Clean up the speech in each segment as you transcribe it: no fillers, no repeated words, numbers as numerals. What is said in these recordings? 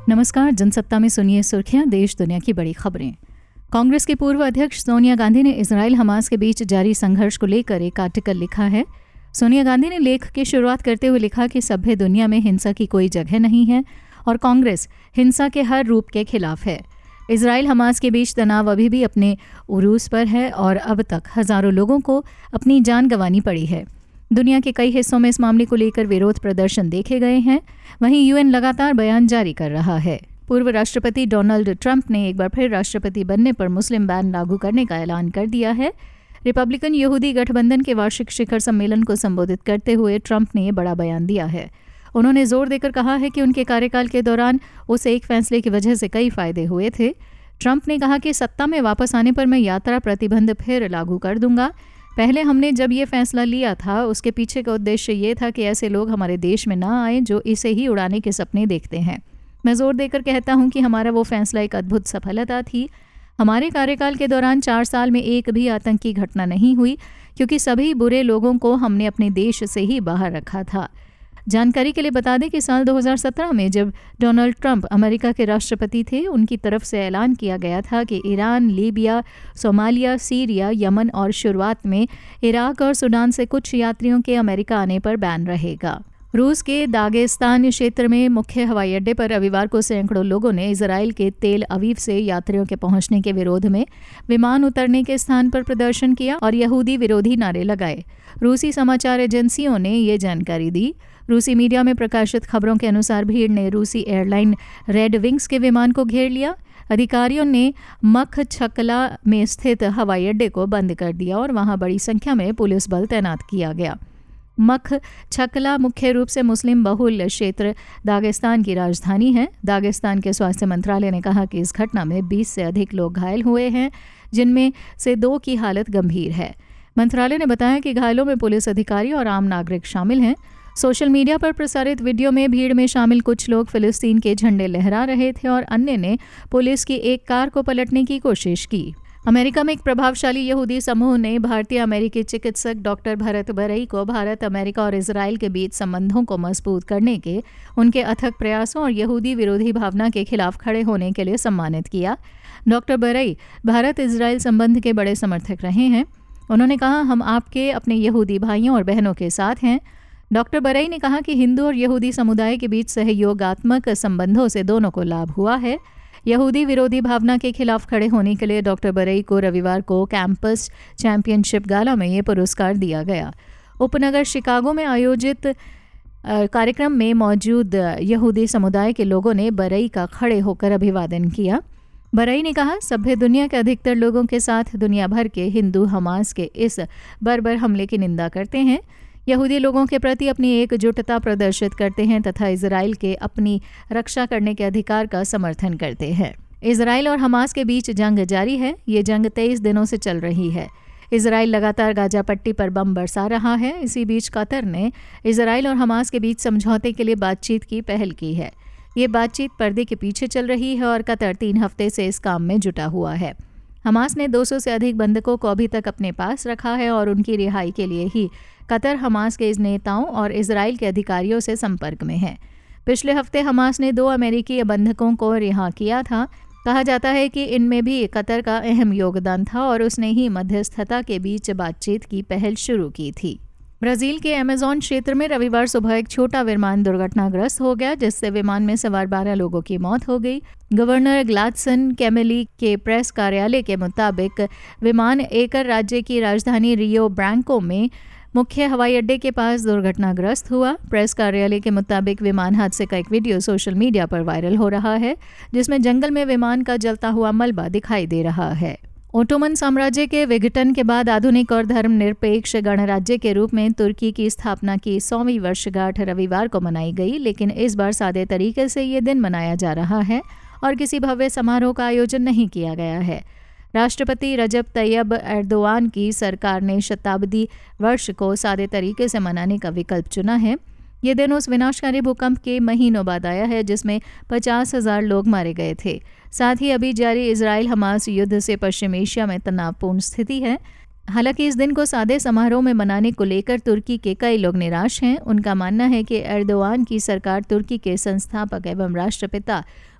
नमस्कार। जनसत्ता में सुनिए सुर्खियां, देश दुनिया की बड़ी खबरें। कांग्रेस की पूर्व अध्यक्ष सोनिया गांधी ने इजराइल हमास के बीच जारी संघर्ष को लेकर एक आर्टिकल लिखा है। सोनिया गांधी ने लेख की शुरुआत करते हुए लिखा कि सभ्य दुनिया में हिंसा की कोई जगह नहीं है और कांग्रेस हिंसा के हर रूप के खिलाफ है। इजराइल हमास के बीच तनाव अभी भी अपने उरूज पर है और अब तक हजारों लोगों को अपनी जान गंवानी पड़ी है। दुनिया के कई हिस्सों में इस मामले को लेकर विरोध प्रदर्शन देखे गए हैं। वहीं यूएन लगातार बयान जारी कर रहा है। पूर्व राष्ट्रपति डोनाल्ड ट्रंप ने एक बार फिर राष्ट्रपति बनने पर मुस्लिम बैन लागू करने का ऐलान कर दिया है। रिपब्लिकन यहूदी गठबंधन के वार्षिक शिखर सम्मेलन को संबोधित करते हुए ट्रंप ने ये बड़ा बयान दिया है। उन्होंने जोर देकर कहा है कि उनके कार्यकाल के दौरान उस एक फैसले की वजह से कई फायदे हुए थे। ट्रंप ने कहा कि सत्ता में वापस आने पर मैं यात्रा प्रतिबंध फिर लागू कर दूंगा। पहले हमने जब ये फैसला लिया था उसके पीछे का उद्देश्य ये था कि ऐसे लोग हमारे देश में ना आए जो इसे ही उड़ाने के सपने देखते हैं। मैं जोर देकर कहता हूं कि हमारा वो फैसला एक अद्भुत सफलता थी। हमारे कार्यकाल के दौरान 4 साल में एक भी आतंकी घटना नहीं हुई क्योंकि सभी बुरे लोगों को हमने अपने देश से ही बाहर रखा था। जानकारी के लिए बता दें कि साल 2017 में जब डोनाल्ड ट्रंप अमेरिका के राष्ट्रपति थे, उनकी तरफ से ऐलान किया गया था कि Iran, Libya, Somalia, Syria, Yemen और शुरुआत में इराक और सूडान से कुछ यात्रियों के अमेरिका आने पर बैन रहेगा। रूस के दागेस्तान क्षेत्र में मुख्य हवाई अड्डे पर रविवार को सैकड़ों लोगों ने इजराइल के तेल अवीव से यात्रियों के पहुंचने के विरोध में विमान उतरने के स्थान पर प्रदर्शन किया और यहूदी विरोधी नारे लगाए। रूसी समाचार एजेंसियों ने ये जानकारी दी। रूसी मीडिया में प्रकाशित खबरों के अनुसार भीड़ ने रूसी एयरलाइन रेड विंग्स के विमान को घेर लिया। अधिकारियों ने मख छकला में स्थित हवाई अड्डे को बंद कर दिया और वहां बड़ी संख्या में पुलिस बल तैनात किया गया। मख छकला मुख्य रूप से मुस्लिम बहुल क्षेत्र दागेस्तान की राजधानी है। दागेस्तान के स्वास्थ्य मंत्रालय ने कहा कि इस घटना में 20 से अधिक लोग घायल हुए हैं, जिनमें से 2 की हालत गंभीर है। मंत्रालय ने बताया कि घायलों में पुलिस अधिकारी और आम नागरिक शामिल हैं। सोशल मीडिया पर प्रसारित वीडियो में भीड़ में शामिल कुछ लोग फिलिस्तीन के झंडे लहरा रहे थे और अन्य ने पुलिस की एक कार को पलटने की कोशिश की। अमेरिका में एक प्रभावशाली यहूदी समूह ने भारतीय अमेरिकी चिकित्सक डॉक्टर भरत बरई को भारत, अमेरिका और इजराइल के बीच संबंधों को मजबूत करने के उनके अथक प्रयासों और यहूदी विरोधी भावना के खिलाफ खड़े होने के लिए सम्मानित किया। डॉक्टर बरई भारत इजराइल संबंध के बड़े समर्थक रहे हैं। उन्होंने कहा, हम आपके अपने यहूदी भाइयों और बहनों के साथ हैं। डॉक्टर बरई ने कहा कि हिंदू और यहूदी समुदाय के बीच सहयोगात्मक संबंधों से दोनों को लाभ हुआ है। यहूदी विरोधी भावना के खिलाफ खड़े होने के लिए डॉक्टर बरई को रविवार को कैंपस चैंपियनशिप गाला में ये पुरस्कार दिया गया। उपनगर शिकागो में आयोजित कार्यक्रम में मौजूद यहूदी समुदाय के लोगों ने बरई का खड़े होकर अभिवादन किया। बरई ने कहा, सभ्य दुनिया के अधिकतर लोगों के साथ दुनिया भर के हिंदू हमास के इस बर्बर हमले की निंदा करते हैं। यहूदी लोगों के प्रति अपनी एकजुटता प्रदर्शित करते हैं तथा इजराइल के अपनी रक्षा करने के अधिकार का समर्थन करते हैं। इजराइल और हमास के बीच जंग जारी है। ये जंग 23 दिनों से चल रही है। इजराइल लगातार गाजा पट्टी पर बम बरसा रहा है। इसी बीच कतर ने इजराइल और हमास के बीच समझौते के लिए बातचीत की पहल की है। ये बातचीत पर्दे के पीछे चल रही है और कतर 3 हफ्ते से इस काम में जुटा हुआ है। हमास ने 200 से अधिक बंधकों को अभी तक अपने पास रखा है और उनकी रिहाई के लिए ही कतर हमास के नेताओं और इजराइल के अधिकारियों से संपर्क में है। पिछले हफ्ते हमास ने 2 अमेरिकी बंधकों को रिहा किया था। कहा जाता है कि इनमें भी कतर का अहम योगदान था और उसने ही मध्यस्थता के बीच बातचीत की पहल शुरू की थी। ब्राजील के अमेज़न क्षेत्र में रविवार सुबह एक छोटा विमान दुर्घटनाग्रस्त हो गया, जिससे विमान में सवार 12 लोगों की मौत हो गई। गवर्नर ग्लाडसन कैमेली के प्रेस कार्यालय के मुताबिक विमान एकर राज्य की राजधानी रियो ब्रांको में मुख्य हवाई अड्डे के पास दुर्घटनाग्रस्त हुआ। प्रेस कार्यालय के मुताबिक विमान हादसे का एक वीडियो सोशल मीडिया पर वायरल हो रहा है, जिसमें जंगल में विमान का जलता हुआ मलबा दिखाई दे रहा है। ओटोमन साम्राज्य के विघटन के बाद आधुनिक और धर्मनिरपेक्ष गणराज्य के रूप में तुर्की की स्थापना की 100वीं वर्षगांठ रविवार को मनाई गई, लेकिन इस बार सादे तरीके से ये दिन मनाया जा रहा है और किसी भव्य समारोह का आयोजन नहीं किया गया है। राष्ट्रपति रजब तैयब एर्दोआन की सरकार ने शताब्दी वर्ष को सादे तरीके से मनाने का विकल्प चुना है। ये दिन उस विनाशकारी भूकंप के महीनों बाद आया है जिसमें 50,000 लोग मारे गए थे। साथ ही अभी जारी इजराइल हमास युद्ध से पश्चिम एशिया में तनावपूर्ण स्थिति है। हालांकि इस दिन को सादे समारोह में मनाने को लेकर तुर्की के कई लोग निराश हैं। उनका मानना है कि एर्दोआन की सरकार तुर्की के संस्थापक एवं राष्ट्रपिता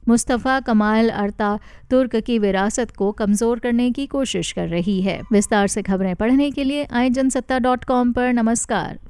मुस्तफ़ा कमाल अर्ता तुर्क की विरासत को कमज़ोर करने की कोशिश कर रही है। विस्तार से खबरें पढ़ने के लिए आईजनसत्ता.com पर नमस्कार।